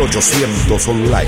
1800 Online.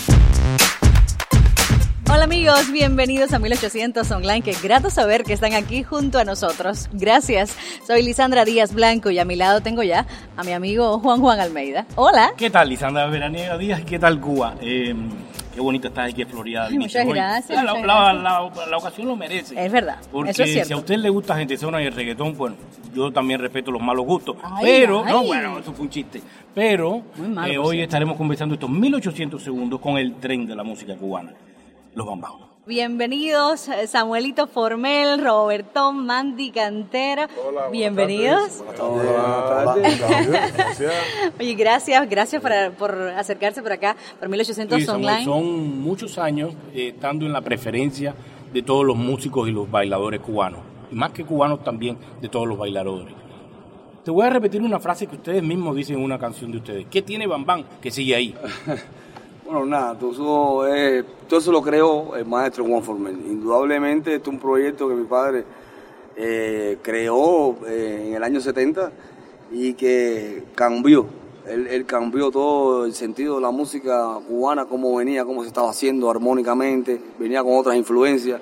Hola amigos, bienvenidos a 1800 Online. Qué grato saber que están aquí junto a nosotros. Gracias. Soy Lisandra Díaz Blanco y a mi lado tengo ya a mi amigo Juan Almeida. Hola. ¿Qué tal, Lisandra Veraniega Díaz? ¿Qué tal, Cuba? Qué bonita estás aquí en Florida. Ay, muchas gracias. La ocasión lo merece. Es verdad, porque eso es cierto. Si a usted le gusta gente zona y el reggaetón, bueno, yo también respeto los malos gustos. No, bueno, eso fue un chiste. Pero hoy estaremos conversando estos 1800 segundos con el tren de la música cubana, los Bam Bam. Bienvenidos, Samuelito Formel, Roberto, Mandy Cantera. Hola, bienvenidos. Buenas tardes. Gracias. Oye, gracias por acercarse por acá, por 1800 sí, Online. Son muchos años estando en la preferencia de todos los músicos y los bailadores cubanos. Y más que cubanos también, de todos los bailadores. Te voy a repetir una frase que ustedes mismos dicen en una canción de ustedes. ¿Qué tiene Bam Bam que sigue ahí? Bueno, nada, todo eso lo creó el maestro Juan Formel. Indudablemente este es un proyecto que mi padre creó en el año 70 y que cambió. Él cambió todo el sentido de la música cubana, cómo venía, cómo se estaba haciendo armónicamente, venía con otras influencias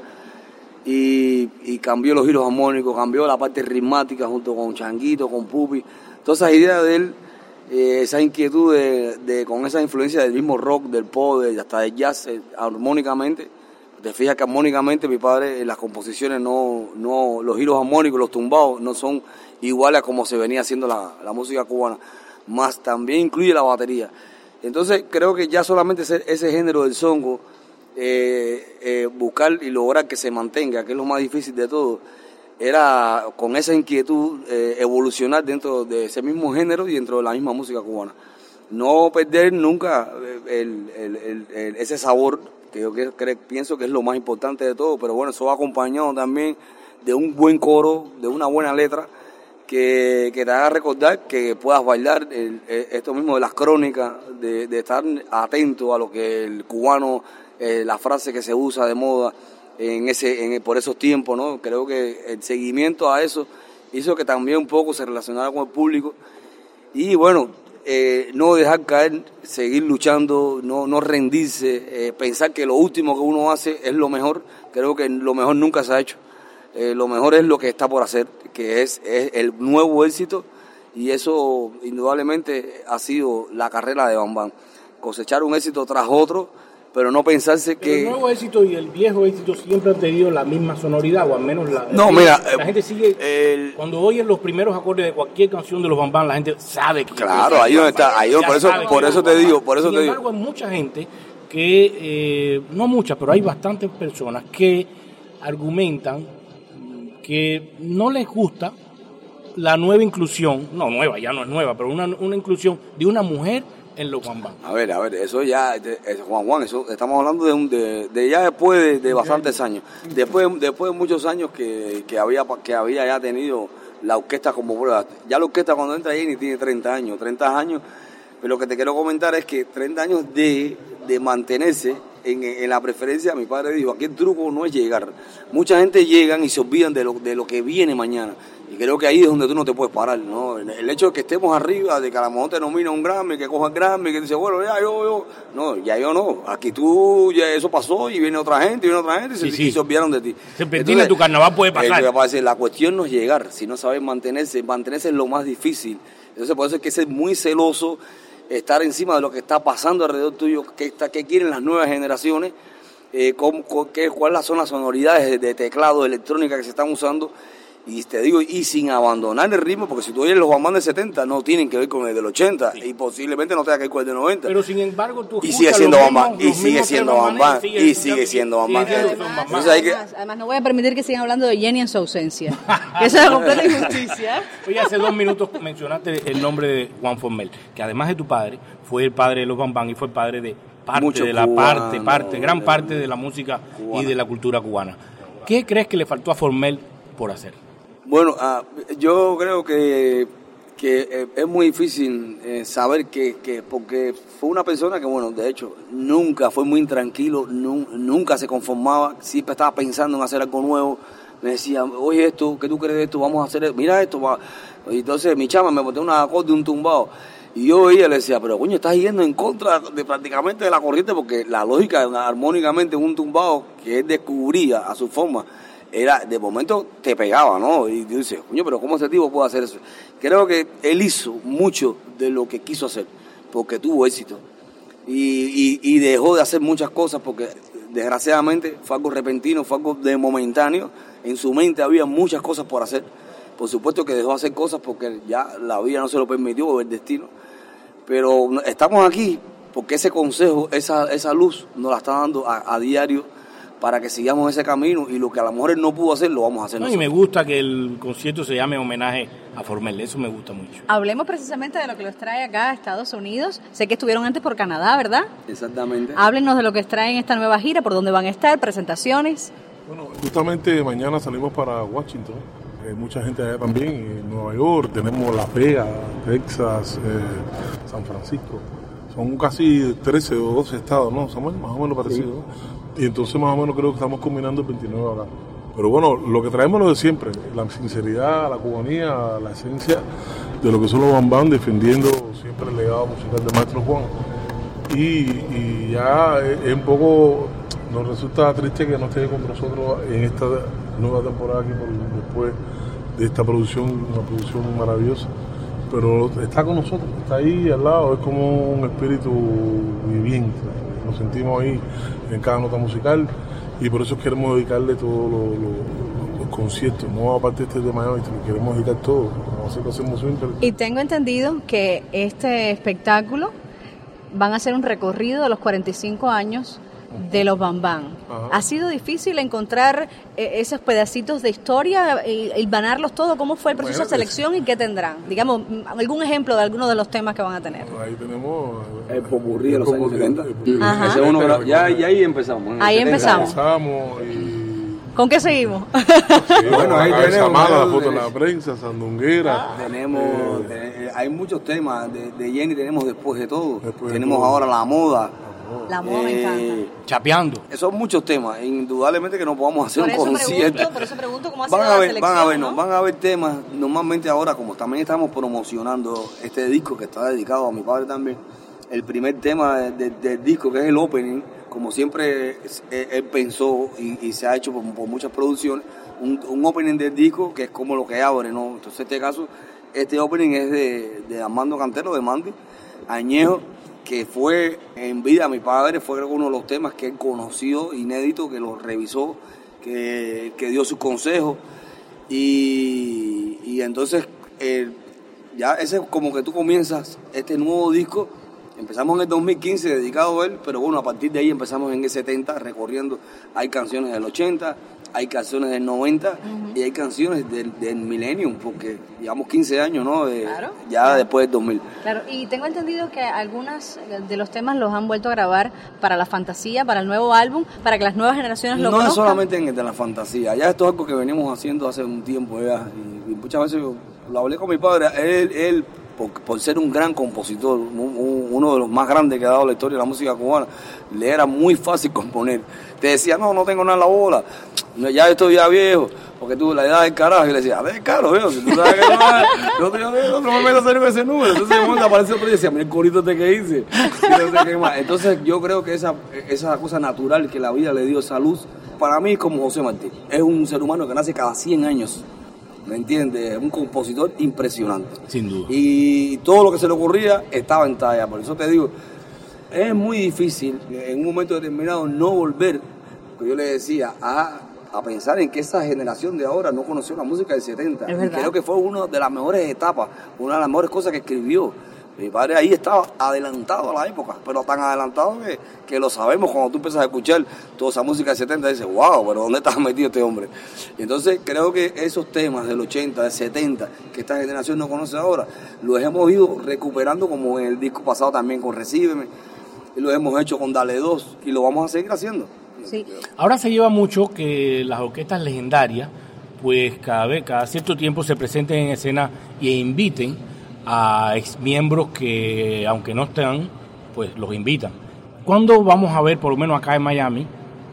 y cambió los giros armónicos, cambió la parte ritmática junto con Changuito, con Pupi. Todas esas ideas de él, esa inquietud con esa influencia del mismo rock, del pop, hasta del jazz, armónicamente. Te fijas que armónicamente mi padre en las composiciones los giros armónicos, los tumbados no son iguales a como se venía haciendo la música cubana, más también incluye la batería. Entonces creo que ya solamente ese género del songo, buscar y lograr que se mantenga, que es lo más difícil de todo, era con esa inquietud evolucionar dentro de ese mismo género y dentro de la misma música cubana. No perder nunca ese sabor, que yo pienso que es lo más importante de todo, pero bueno, eso va acompañado también de un buen coro, de una buena letra, que te haga recordar que puedas bailar esto mismo de las crónicas, de estar atento a lo que el cubano, la frase que se usa de moda, por esos tiempos, ¿no? Creo que el seguimiento a eso hizo que también un poco se relacionara con el público y bueno, no dejar caer, seguir luchando, no rendirse, pensar que lo último que uno hace es lo mejor. Creo que lo mejor nunca se ha hecho, lo mejor es lo que está por hacer, que es el nuevo éxito, y eso indudablemente ha sido la carrera de Bam Bam, cosechar un éxito tras otro, pero no pensarse que... El nuevo éxito y el viejo éxito siempre han tenido la misma sonoridad, o al menos la gente sigue... Cuando oyen los primeros acordes de cualquier canción de los Bam Bam, la gente sabe que... Claro, ahí donde está, por eso te digo. Sin embargo, hay mucha gente que, no muchas, pero hay bastantes personas que argumentan que no les gusta la nueva inclusión, ya no es nueva, pero una inclusión de una mujer en los Bam Bam. A ver, eso ya, Juan, eso estamos hablando de ya después de bastantes años. Después de muchos años que había ya tenido la orquesta como prueba. Ya la orquesta cuando entra ahí ni tiene 30 años, pero lo que te quiero comentar es que 30 años de mantenerse en la preferencia. Mi padre dijo, aquí el truco no es llegar. Mucha gente llegan y se olvidan de lo que viene mañana. Y creo que ahí es donde tú no te puedes parar, ¿no? El hecho de que estemos arriba, de que a lo mejor te nomina un Grammy, que coja el Grammy, que dice, bueno, ya yo. No, ya yo no. Aquí ya eso pasó y viene otra gente y se olvidaron de ti. Entonces, tu carnaval puede pasar. La cuestión no es llegar, sino saber mantenerse es lo más difícil. Entonces por eso hay que ser muy celoso, estar encima de lo que está pasando alrededor tuyo, qué quieren las nuevas generaciones, cuáles son las sonoridades de teclado, de electrónica que se están usando. Y te digo, y sin abandonar el ritmo, porque si tú oyes los Bam Bam del 70, no tienen que ver con el del 80, sí. Y posiblemente no tenga que ver con el del 90. Pero sin embargo, tú sigue siendo Bam Bam, y sigue siendo Bam Bam, y sigue siendo Bam Bam. Además, no voy a permitir que sigan hablando de Jenny en su ausencia. Esa es la completa injusticia. Oye, hace 2 minutos mencionaste el nombre de Juan Formel, que además de tu padre, fue el padre de los Bam Bam y fue el padre de gran parte de la música cubana y de la cultura cubana. ¿Qué crees que le faltó a Formel por hacer? Bueno, yo creo que es muy difícil saber porque fue una persona que, bueno, de hecho, nunca fue muy intranquilo, nunca se conformaba, siempre estaba pensando en hacer algo nuevo. Me decía, oye, ¿qué tú crees de esto? Vamos a hacer, mira esto. Y entonces mi chama me boté una acorde de un tumbado. Y yo veía, le decía, pero coño, estás yendo en contra de prácticamente de la corriente, porque la lógica armónicamente un tumbado que él descubría a su forma, era, de momento te pegaba, ¿no? Y tú dices, coño, pero ¿cómo ese tipo puede hacer eso? Creo que él hizo mucho de lo que quiso hacer, porque tuvo éxito. Y dejó de hacer muchas cosas porque desgraciadamente fue algo repentino, fue algo de momentáneo. En su mente había muchas cosas por hacer. Por supuesto que dejó de hacer cosas porque ya la vida no se lo permitió, o el destino. Pero estamos aquí porque ese consejo, esa luz nos la está dando a diario para que sigamos ese camino, y lo que a lo mejor él no pudo hacer, lo vamos a hacer nosotros. Y me gusta que el concierto se llame Homenaje a Formel, eso me gusta mucho. Hablemos precisamente de lo que los trae acá a Estados Unidos. Sé que estuvieron antes por Canadá, ¿verdad? Exactamente. Háblenos de lo que traen esta nueva gira, por dónde van a estar, presentaciones. Bueno, justamente mañana salimos para Washington. Mucha gente allá también, en Nueva York, tenemos Las Vegas, Texas, San Francisco. Son casi 13 o 12 estados, ¿no, Samuel? Más o menos parecido. Sí. Y entonces más o menos creo que estamos combinando el 29 acá. Pero bueno, lo que traemos es lo de siempre, la sinceridad, la cubanía, la esencia de lo que son los Bambam, defendiendo siempre el legado musical de Maestro Juan. Y ya es un poco, nos resulta triste que no esté con nosotros en esta nueva temporada aquí después de esta producción, una producción maravillosa. Pero está con nosotros, está ahí al lado, es como un espíritu viviente. Nos sentimos ahí en cada nota musical, y por eso queremos dedicarle todos los conciertos, no aparte de Miami, queremos dedicar todo, como hacer lo hacemos siempre. Y tengo entendido que este espectáculo van a hacer un recorrido de los 45 años de los Bambam. ¿Ha sido difícil encontrar esos pedacitos de historia y vanarlos todos? ¿Cómo fue el proceso de selección y qué tendrán? Digamos, algún ejemplo de algunos de los temas que van a tener. Ahí tenemos el popurrí de los años 70. Ya ahí empezamos. Ahí empezamos. ¿Con qué seguimos? Sí, bueno, ahí tenemos la foto de la prensa, Sandunguera. Hay muchos temas de Jenny, tenemos Después de Todo. Tenemos ahora La Moda. La moda me encanta. Chapeando. Son muchos temas, indudablemente que no podamos hacer un concierto. Por eso pregunto cómo ha sido la selección. Van a haber temas, normalmente ahora, como también estamos promocionando este disco que está dedicado a mi padre también, el primer tema del disco, que es el opening, como siempre él pensó y se ha hecho por muchas producciones, un opening del disco que es como lo que abre, ¿no? Entonces en este caso, este opening es de Armando Cantero, de Mandy, Añejo, que fue en vida a mi padre, fue uno de los temas que él conoció, inédito, que lo revisó, que dio sus consejos, y entonces ya ese es como que tú comienzas este nuevo disco. Empezamos en el 2015 dedicado a él, pero bueno, a partir de ahí empezamos en el 70 recorriendo. Hay canciones del 80, hay canciones del 90 y hay canciones del Millennium, porque llevamos 15 años, ¿no? Ya después del 2000. Claro, y tengo entendido que algunos de los temas los han vuelto a grabar para La Fantasía, para el nuevo álbum, para que las nuevas generaciones lo conozcan. No es solamente en el de La Fantasía, ya esto es algo que venimos haciendo hace un tiempo ya, y muchas veces lo hablé con mi padre, él por ser un gran compositor, uno de los más grandes que ha dado la historia de la música cubana, le era muy fácil componer. Te decía, no tengo nada en la bola, ya estoy ya viejo, porque tú la edad del carajo, y le decía, a ver, caro, viejo, si tú sabes que no me meto a hacer ese número. Entonces de momento apareció otro y decía, mira el corito que hice, y no sé qué más. Entonces yo creo que esa cosa natural que la vida le dio, esa luz, para mí es como José Martí, es un ser humano que nace cada 100 años. ¿Me entiendes? Un compositor impresionante. Sin duda. Y todo lo que se le ocurría estaba en talla. Por eso te digo, es muy difícil en un momento determinado no volver, que yo le decía, a pensar en que esa generación de ahora no conoció la música del 70. Es verdad. Creo que fue una de las mejores etapas, una de las mejores cosas que escribió. Mi padre ahí estaba adelantado a la época, pero tan adelantado que lo sabemos cuando tú empiezas a escuchar toda esa música del 70 y dices, wow, pero ¿dónde está metido este hombre? Y entonces creo que esos temas del 80, del 70, que esta generación no conoce ahora, los hemos ido recuperando como en el disco pasado también con Recíbeme, y lo hemos hecho con Dale 2 y lo vamos a seguir haciendo. Sí. Ahora se lleva mucho que las orquestas legendarias, pues cada cierto tiempo se presenten en escena e inviten a exmiembros que, aunque no están, pues los invitan. ¿Cuándo vamos a ver, por lo menos acá en Miami,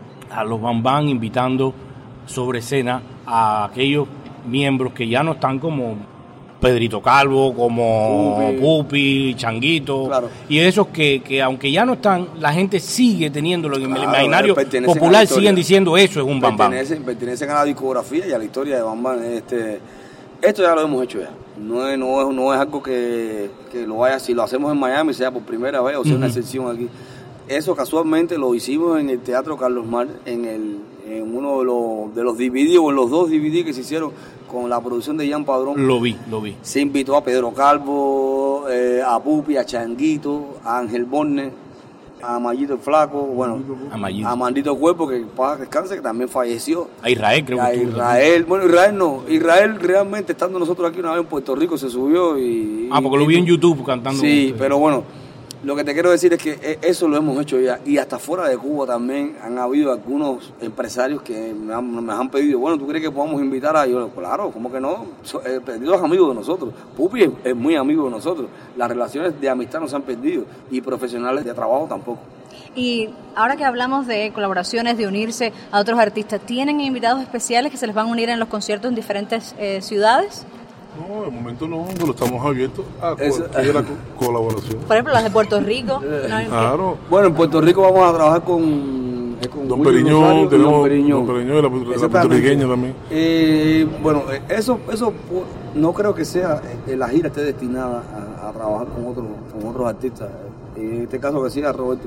a los Bambam invitando sobre escena a aquellos miembros que ya no están como Pedrito Calvo, como Pupi, Changuito, claro. Y esos que aunque ya no están, la gente sigue teniéndolo en el imaginario popular, siguen diciendo eso es un Bam Bam. Pertenecen a la discografía y a la historia de Bam Bam. Esto ya lo hemos hecho ya. No es algo que lo vaya, si lo hacemos en Miami, sea por primera vez o sea una excepción aquí. Eso casualmente lo hicimos en el Teatro Carlos Mar, en uno de los DVD o en los 2 DVD que se hicieron con la producción de Ian Padrón. Lo vi. Se invitó a Pedro Calvo, a Pupi, a Changuito, a Ángel Borne, a Mayito el Flaco, bueno, a Mandito Cuerpo, que para descanse, que también falleció. A Israel, creo que a Israel, bueno, Israel no. Israel realmente, estando nosotros aquí una vez en Puerto Rico, se subió y... porque lo vi en YouTube cantando. Sí, pero bueno, lo que te quiero decir es que eso lo hemos hecho ya. Y hasta fuera de Cuba también han habido algunos empresarios que me han pedido, bueno, ¿tú crees que podamos invitar a ellos? Claro, ¿cómo que no? Pedro es amigo de nosotros. Pupi es muy amigo de nosotros. Las relaciones de amistad no se han perdido. Y profesionales de trabajo tampoco. Y ahora que hablamos de colaboraciones, de unirse a otros artistas, ¿tienen invitados especiales que se les van a unir en los conciertos en diferentes ciudades? No, de momento no, pero estamos abiertos a cualquier colaboración. Por ejemplo, las de Puerto Rico. Claro. Bueno, en Puerto Rico vamos a trabajar con Don Periñón, tenemos Don Periñón y la puertorriqueña también. Bueno, eso no creo que sea, la gira esté destinada a trabajar con otros artistas. En este caso que sí, a Roberto.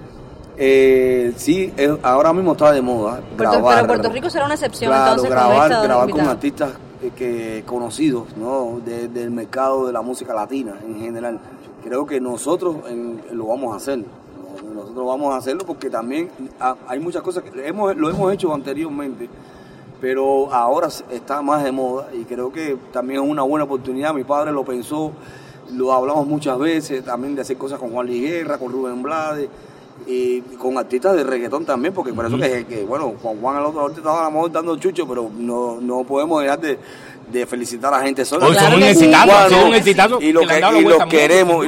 Sí, ahora mismo está de moda. Pero Puerto Rico será una excepción, claro, entonces. Grabar con artistas conocidos, ¿no? Del mercado de la música latina en general. Creo que nosotros lo vamos a hacer. Nosotros vamos a hacerlo porque también hay muchas cosas que lo hemos hecho anteriormente, pero ahora está más de moda y creo que también es una buena oportunidad. Mi padre lo pensó, lo hablamos muchas veces también de hacer cosas con Juan Luis Guerra, con Rubén Blades y con artistas de reggaetón también, porque por eso que bueno, Juan el otro ahorita estaba a lo mejor dando chucho, pero no podemos dejar de felicitar a gente sola. Claro, son un exitazo y los queremos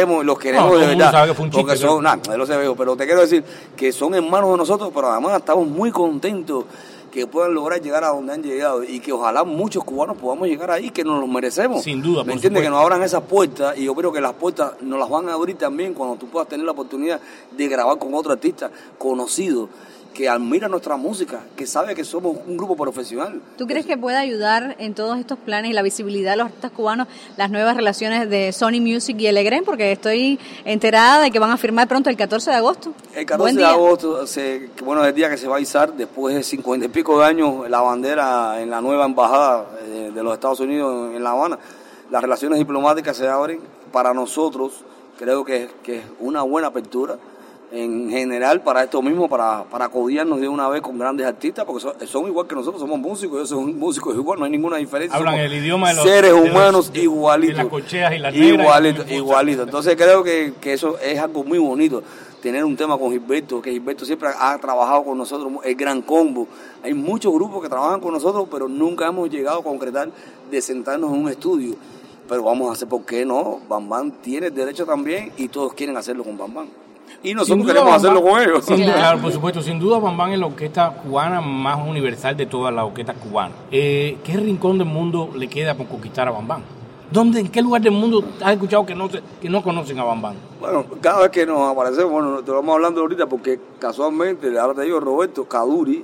de verdad, porque son no se veo, pero te quiero decir que son hermanos de nosotros, pero además estamos muy contentos que puedan lograr llegar a donde han llegado y que ojalá muchos cubanos podamos llegar ahí, que nos lo merecemos. Sin duda, ¿me entiendes? Que nos abran esas puertas, y yo creo que las puertas nos las van a abrir también cuando tú puedas tener la oportunidad de grabar con otro artista conocido que admira nuestra música, que sabe que somos un grupo profesional. ¿Tú crees que puede ayudar en todos estos planes y la visibilidad de los artistas cubanos las nuevas relaciones de Sony Music y el EGREN? Porque estoy enterada de que van a firmar pronto el 14 de agosto. El 14 de agosto, es el día que se va a izar después de 50 y pico de años la bandera en la nueva embajada de los Estados Unidos en La Habana. Las relaciones diplomáticas se abren. Para nosotros creo que es una buena apertura en general para esto mismo, para codiarnos de una vez con grandes artistas, porque son igual que nosotros, somos músicos, ellos son músicos igual, no hay ninguna diferencia. Hablan el idioma de los seres humanos igualitos. De las cocheas y las negras. Igualito. Entonces creo que eso es algo muy bonito, tener un tema con Gilberto, que Gilberto siempre ha trabajado con nosotros, el Gran Combo. Hay muchos grupos que trabajan con nosotros, pero nunca hemos llegado a concretar de sentarnos en un estudio. Pero vamos a hacer, ¿por qué no? Bam Bam tiene derecho también y todos quieren hacerlo con Bam Bam. Y nosotros queremos hacerlo con ellos. Claro, por supuesto. Sin duda, Bam Bam es la orquesta cubana más universal de todas las orquestas cubanas. ¿Qué rincón del mundo le queda por conquistar a Bam Bam? ¿En qué lugar del mundo has escuchado que no conocen a Bam Bam? Bueno, cada vez que nos aparecemos, bueno, te lo vamos hablando ahorita porque casualmente, ahora te digo, Roberto Caduri,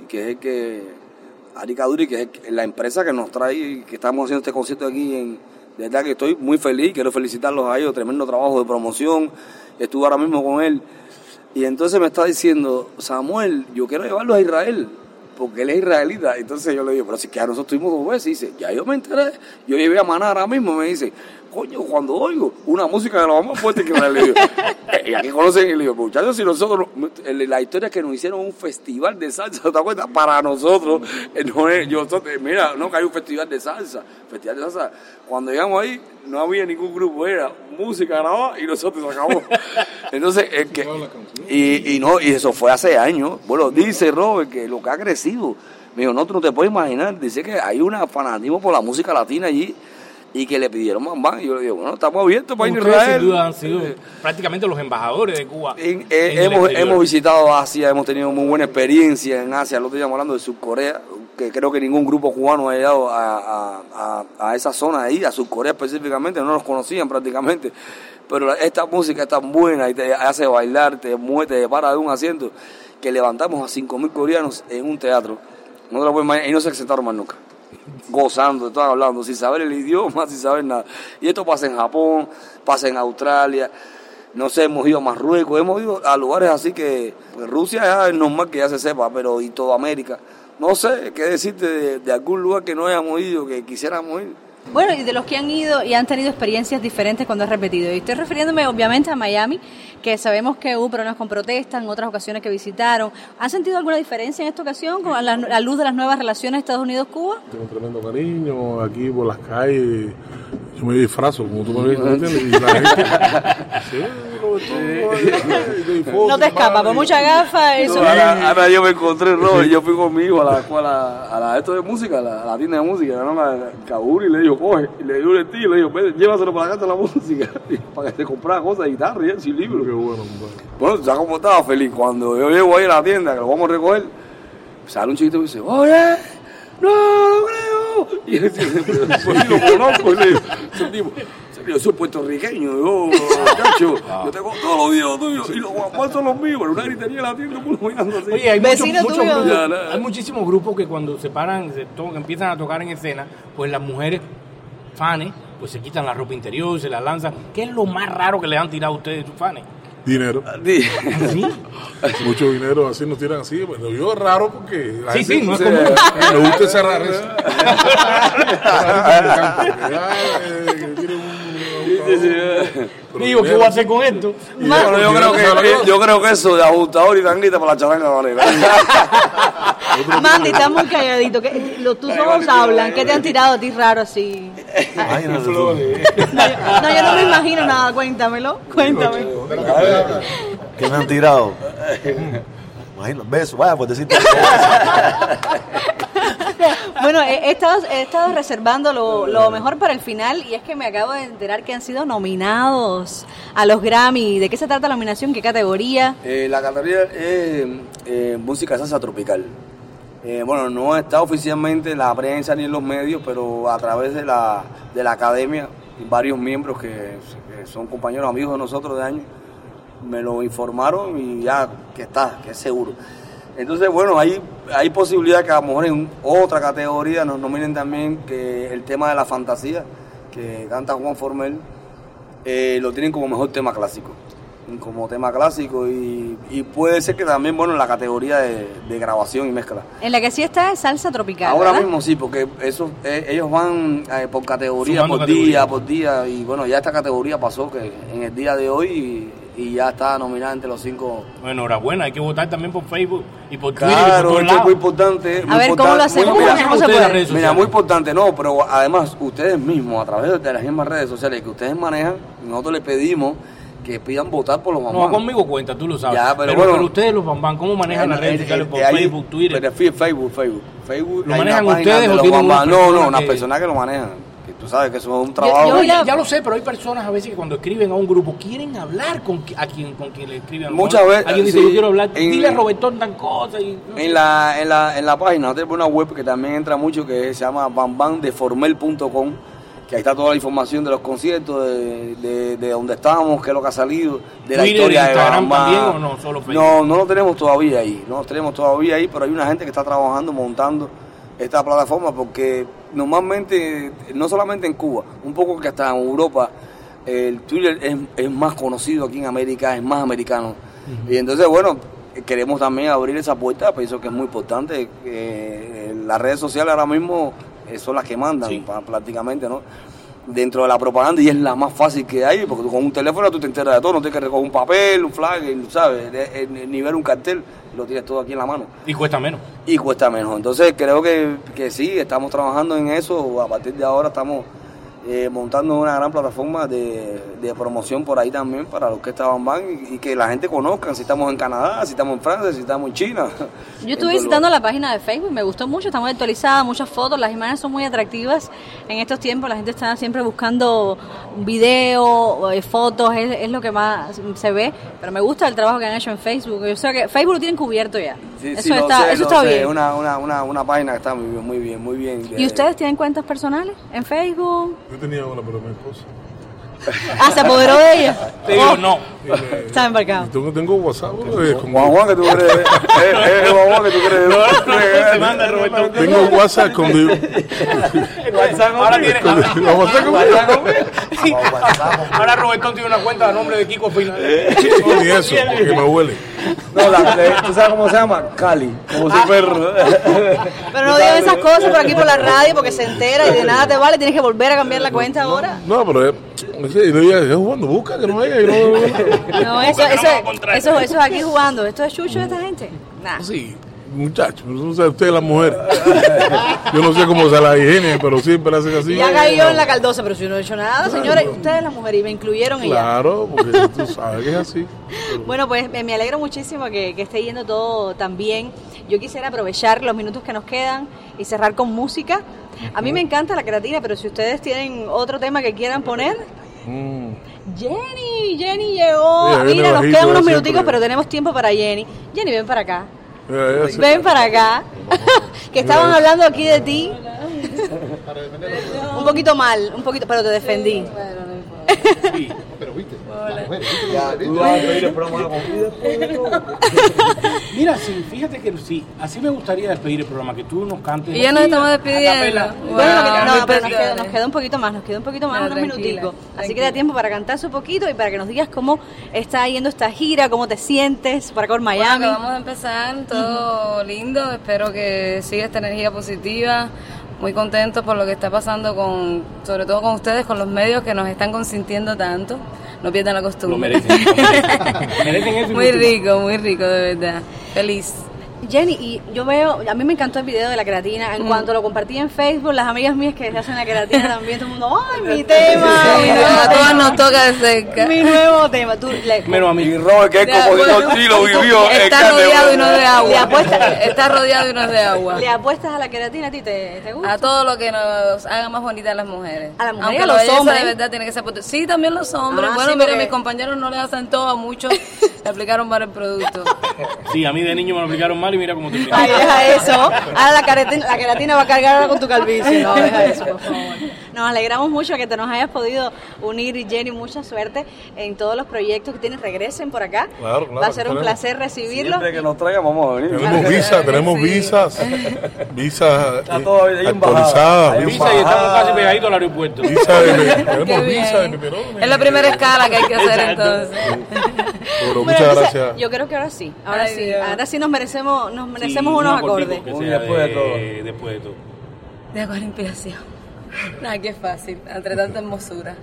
Ari Caduri, que es la empresa que nos trae, que estamos haciendo este concierto aquí de verdad que estoy muy feliz, quiero felicitarlos a ellos, tremendo trabajo de promoción, estuve ahora mismo con él, y entonces me está diciendo, Samuel, yo quiero llevarlos a Israel, porque él es israelita. Entonces yo le digo, pero si que a nosotros estuvimos 2 veces, y dice, ya yo me enteré, yo llevé a Maná ahora mismo, me dice, coño, cuando oigo una música de la más fuerte que me le digo, y aquí conocen, y le digo, muchachos, si nosotros, la historia es que nos hicieron un festival de salsa, ¿te das cuenta? Para nosotros, mira, no que hay un festival de salsa, cuando llegamos ahí, no había ningún grupo, era música grabada y nosotros sacamos. Entonces, y eso fue hace años. Bueno, dice Robert que lo que ha crecido, me dijo, no, tú no te puedes imaginar, dice que hay un fanatismo por la música latina allí, y que le pidieron Bam Bam, y yo le digo, bueno, estamos abiertos para ir a Israel. Sin duda han sido prácticamente los embajadores de Cuba. Hemos visitado Asia, hemos tenido muy buena experiencia en Asia, el otro día hablando de Sur Corea, que creo que ningún grupo cubano ha llegado a esa zona de ahí, a Surcorea específicamente, no los conocían prácticamente, pero esta música es tan buena y te hace bailar, te mueve, te para de un asiento, que levantamos a 5.000 coreanos en un teatro, no te lo puedes imaginar, y no se sentaron más nunca, gozando, estaban hablando, sin saber el idioma, sin saber nada, y esto pasa en Japón, pasa en Australia, no sé, hemos ido a Marruecos, hemos ido a lugares así que Rusia ya es normal que ya se sepa, pero y toda América. No sé qué decirte de algún lugar que no hayamos ido, que quisiéramos ir. Bueno, y de los que han ido y han tenido experiencias diferentes cuando has repetido. Y estoy refiriéndome obviamente a Miami, que sabemos que hubo problemas con protestas en otras ocasiones que visitaron. ¿Han sentido alguna diferencia en esta ocasión con la luz de las nuevas relaciones Estados Unidos-Cuba? Tengo un tremendo cariño aquí por las calles. Yo me disfrazo, como tú me ves, ¿no entiendes? Y la gente... No te escapas, por mucha gafa, eso. No, ahora yo me encontré, Robert, yo fui con mi hijo a la escuela, a la esto de música, a la tienda de música, ¿no? A Kabul, y le dijo, coge, y le dio un tío, y le dijo, vete, llévaselo para la casa de la música, para que te comprara cosas, guitarra y eso, y libros. Qué Bueno, ya como estaba feliz, cuando yo llego ahí a la tienda, que lo vamos a recoger, sale un chiquito y dice, oye, no creo. Y él dice, pues lo conozco, y le digo, ese tipo, yo soy puertorriqueño, yo tengo todos los videos tuyos y los guapos son los míos, pero una gritería en la tienda, uno mirando así. Oye, hay Vecino tuyo. hay muchísimos grupos que cuando se paran, empiezan a tocar en escena, pues las mujeres fanes, pues se quitan la ropa interior, se la lanzan. ¿Qué es lo más raro que le han tirado a ustedes, sus fanes? Dinero. ¿Sí? Mucho dinero, así nos tiran así. Bueno, yo es raro porque... Sí, no es común. Me gusta esa rareza. Digo, ¿qué voy a hacer con esto? Bueno, yo creo que eso de ajustador y tanguita para la charanga vale. Mandy, está muy calladito. Los tus ojos hablan. ¿Qué te han tirado a ti raro así? Flores. No, yo no me imagino nada. Cuéntamelo. Cuéntame. ¿Qué me han tirado? Imagino, besos, vaya, pues decirte. Bueno, he estado reservando lo mejor para el final y es que me acabo de enterar que han sido nominados a los Grammy. ¿De qué se trata la nominación? ¿Qué categoría? La categoría es música salsa tropical. Bueno, no está oficialmente en la prensa ni en los medios, pero a través de la academia, varios miembros que son compañeros, amigos de nosotros de años, me lo informaron y ya que es seguro. Entonces, bueno, hay posibilidad que a lo mejor en otra categoría nos nominen también, que el tema de la fantasía, que canta Juan Formel, lo tienen como mejor tema clásico. Como tema clásico y puede ser que también, bueno, en la categoría de grabación y mezcla. En la que sí está es salsa tropical, ahora ¿verdad? mismo sí, porque eso ellos van por categoría, sumando por día, y bueno, ya esta categoría pasó que en el día de hoy y ya está nominada entre los 5. Bueno, enhorabuena, hay que votar también por Facebook y por Twitter. Claro, y por esto es muy importante. A ver, ¿cómo lo hacemos? ¿Cómo se puede? Mira, muy importante, no, pero además ustedes mismos, a través de las mismas redes sociales que ustedes manejan, nosotros les pedimos que pidan votar por los bambán. No, conmigo cuenta, tú lo sabes. Ya, pero ustedes los bambán, ¿cómo manejan las redes sociales por Facebook, Twitter? Pero Facebook. ¿Lo manejan ustedes o tienen unas personas que lo manejan? Que tú sabes que eso es un trabajo. Ya lo sé, pero hay personas a veces que cuando escriben a un grupo quieren hablar con quien le escriben. Muchas veces. Alguien dice, yo quiero hablar, dile a Robertón tan cosas. En la página, tenemos una web que también entra mucho que se llama bambandeformel.com, que ahí está toda la información de los conciertos, de dónde estamos, qué es lo que ha salido, de la historia de Bam Bam. ¿También o no? Solo Facebook. No lo tenemos todavía ahí, pero hay una gente que está trabajando, montando esta plataforma, porque normalmente, no solamente en Cuba, un poco que hasta en Europa, el Twitter es más conocido aquí en América, es más americano. Y entonces, bueno, queremos también abrir esa puerta, pienso que es muy importante. Las redes sociales ahora mismo son las que mandan, sí, prácticamente, ¿no? Dentro de la propaganda, y es la más fácil que hay, porque tú con un teléfono tú te enteras de todo, no tienes que recoger un papel, un flag, ¿sabes? Ni ver un cartel, lo tienes todo aquí en la mano. Y cuesta menos. Entonces creo que sí, estamos trabajando en eso, a partir de ahora estamos montando una gran plataforma de promoción por ahí también para la Orquesta Bambam y que la gente conozca si estamos en Canadá, si estamos en Francia, si estamos en China. Yo estuve visitando la página de Facebook, me gustó mucho, está muy actualizada, muchas fotos, las imágenes son muy atractivas. En estos tiempos la gente está siempre buscando videos, fotos, es lo que más se ve, pero me gusta el trabajo que han hecho en Facebook. Yo sé que Facebook lo tienen cubierto ya. Sí, eso está bien. Una página que está muy bien. ¿Y ustedes tienen cuentas personales en Facebook? Yo tenía una, pero mi esposa. Ah, ¿se apoderó de ella? Te digo, no. Está embarcado. Tengo WhatsApp. Juan, que tú crees. Juan, que tú crees. Se manda Roberto. Tengo WhatsApp con... Ahora tiene... WhatsApp. Ahora Roberto tiene una cuenta a nombre de Kiko Final. No, ni eso, porque me huele. No, ¿tú sabes cómo se llama? Cali. Como si perro. Pero no digan esas cosas por aquí por la radio porque se entera y de nada te vale, tienes que volver a cambiar la cuenta ahora. No, pero es jugando, busca que no haya. No, eso es aquí jugando. Esto es chucho de esta gente. Nah. Sí, muchachos, no sé, ustedes las mujeres. Yo no sé cómo se la higiene, pero siempre hacen así. Ya caí yo en la caldosa, pero si no he hecho nada, señores, ustedes las mujeres, y me incluyeron y ya. Claro, porque tú sabes que es así. Bueno, pues me alegro muchísimo que esté yendo todo tan bien. Yo quisiera aprovechar los minutos que nos quedan y cerrar con música. A mí me encanta la creatina, pero si ustedes tienen otro tema que quieran poner... Jenny llegó. Mira, nos quedan unos minuticos, pero tenemos tiempo para Jenny. Jenny, ven para acá. Ven para acá. Que estaban hablando aquí de ti. Un poquito mal, pero te defendí. Sí. Pero viste, Tú vas a pedir el programa Mira, sí, fíjate que sí, así me gustaría despedir el programa, que tú nos cantes. Y ya nos estamos despidiendo. Bueno, pero nos queda un poquito más, unos minuticos. Así tranquila. que da tiempo para cantarse un poquito y para que nos digas cómo está yendo esta gira, cómo te sientes por acá en Miami. Bueno, vamos a empezar, todo lindo, espero que siga esta energía positiva. Muy contentos por lo que está pasando sobre todo con ustedes, con los medios que nos están consintiendo tanto. No pierdan la costumbre. Lo merecen. Merecen eso. Muy rico, de verdad. Feliz. Jenny, y yo veo, a mí me encantó el video de la creatina. En cuanto lo compartí en Facebook, las amigas mías que hacen la creatina también, todo el mundo, ¡ay, mi tema! A todos nos toca de cerca. Mi nuevo tema. Menos a mí. Y Robert, que es compositor, sí lo vivió. Está rodeado y no es de agua. Está rodeado y no es de agua. ¿Le apuestas a la creatina? ¿A ti te gusta? A todo lo que nos haga más bonitas a las mujeres. A las mujeres, aunque a los belleza hombres. De verdad tiene que ser potente. Sí, también los hombres. Ah, Bueno, sí, mira, porque... mis compañeros no les hacen todo a muchos. Le aplicaron mal el producto. Sí, a mí de niño me lo aplicaron mal y mira cómo terminé. Ay, deja eso. Ahora la creatina va a cargar ahora con tu calvicie. No, deja eso, por favor. Nos alegramos mucho que te nos hayas podido unir, Jenny. Mucha suerte en todos los proyectos que tienes. Regresen por acá. Claro, va a ser un placer recibirlos. Siempre que nos traigan, vamos a venir. Tenemos visas todavía actualizadas. hay Visa y estamos casi pegaditos al aeropuerto. Tenemos visa de peperón. Es la primera escala que hay que hacer entonces. Pero Bueno, muchas entonces, gracias. yo creo que ahora sí. Ay, Dios. Ahora sí nos merecemos Sí, unos cortico, acordes. que Un sea después de todo. Después de todo. De acuerdo, inspiración. Nada, qué fácil, entre tanta hermosura.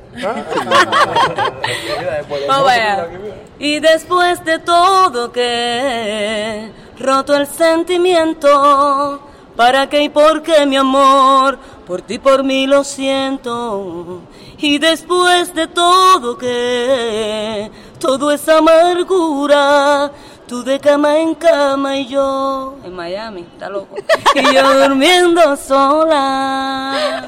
Vamos allá. Y después de todo que roto el sentimiento, ¿para qué y por qué, mi amor? Por ti, por mí lo siento. Y después de todo que todo es amargura, tú de cama en cama y yo en Miami, está loco. Y yo durmiendo sola.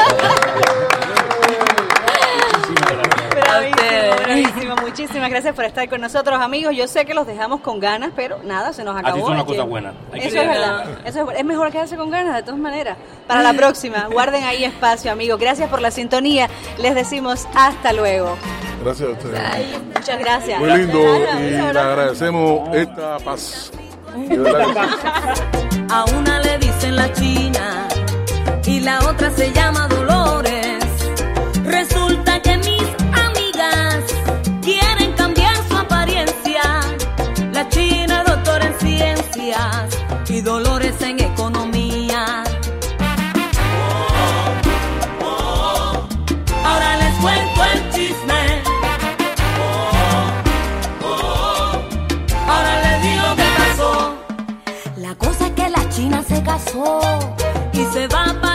Bravísimo. Muchísimas gracias por estar con nosotros, amigos. Yo sé que los dejamos con ganas, pero nada, se nos acabó. Así son las cosas buenas. Eso es verdad. Es mejor quedarse con ganas, de todas maneras. Para la próxima, guarden ahí espacio, amigos. Gracias por la sintonía. Les decimos hasta luego. Gracias a ustedes. Muchas gracias. Muy lindo y le Gracias. agradecemos esta paz. A una le dicen la China y la otra se llama Dolores. Resulta que mis amigas quieren cambiar su apariencia. La China doctora en ciencias y Dolores en economía. Ahora les cuento el chisme. Ahora les digo qué pasó. La cosa es que la China se casó y se va para